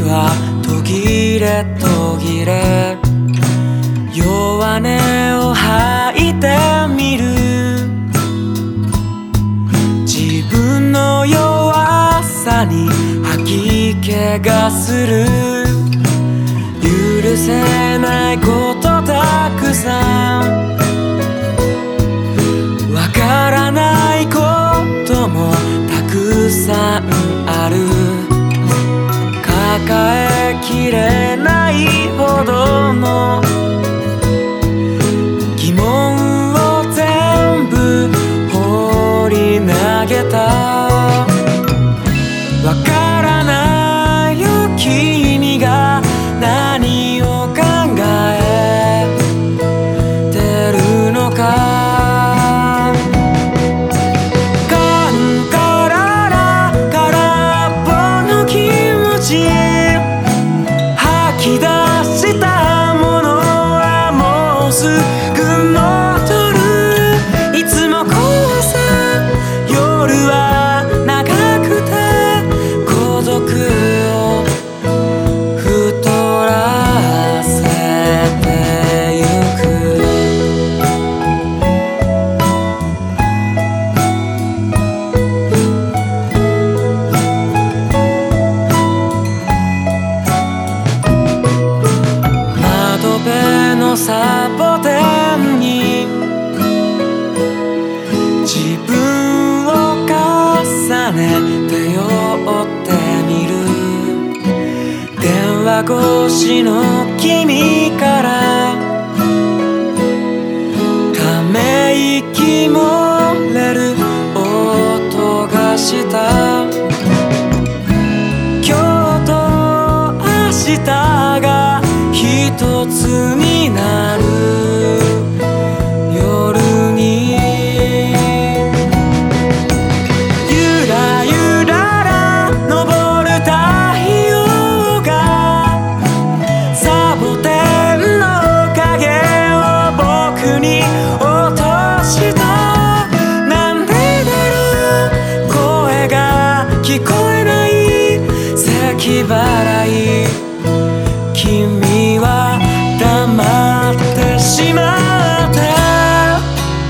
は途切れ途切れ弱音を吐いてみる。自分の弱さに吐き気がする。許せないことたくさん、わからないこともたくさんある。抱えきれないほどの疑問を全部放り投げた。わからないよ君が何を考えてるのか。吐き出したものはもうすぐ戻る。いつもこうさ夜は長くて孤独を太らせてゆく。窓辺のサボテンに自分を重ねて寄ってみる。電話越しの君からため息漏れる音がした。今日と明日が一つになる夜に、ゆらゆらら昇る太陽がサボテンの影を僕に落とした。なんでだろう声が聞こえない咳払い。君は黙ってしまった。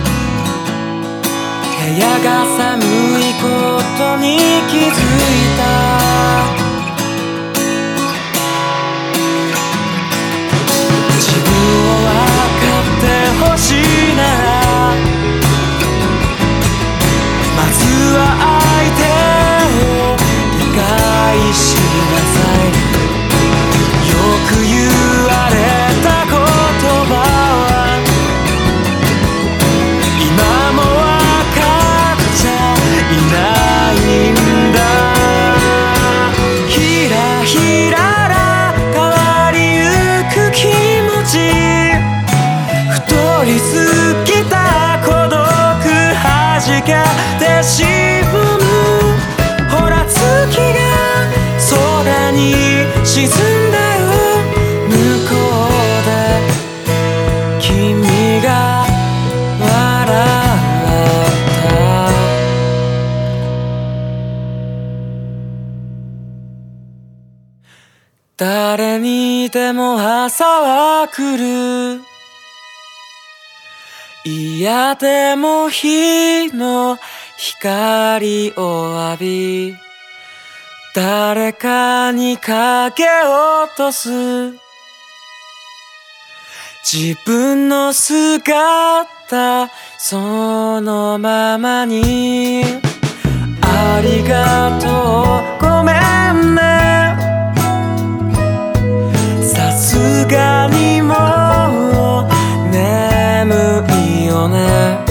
部屋が寒いことに気づいた。自分を分かってほしいならまずは相手を理解しなさい。よく言われた言葉は今もわかっちゃいないんだ。ひらひらら変わりゆく気持ち、太りすぎた孤独はじけてしまう。ほら月が空に沈んだよ向こうで君が笑った。誰にでも朝は来る。嫌でも日の光を浴び誰かに影を落とす。自分の姿そのままに。ありがとうごめんね。さすがにもう眠いよね。